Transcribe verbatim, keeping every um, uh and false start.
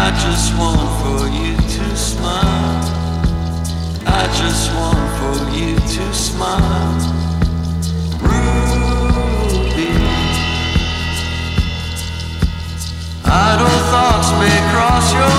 I just want for you to smile. I just want for you to smile. Ruby. Idle thoughts may cross your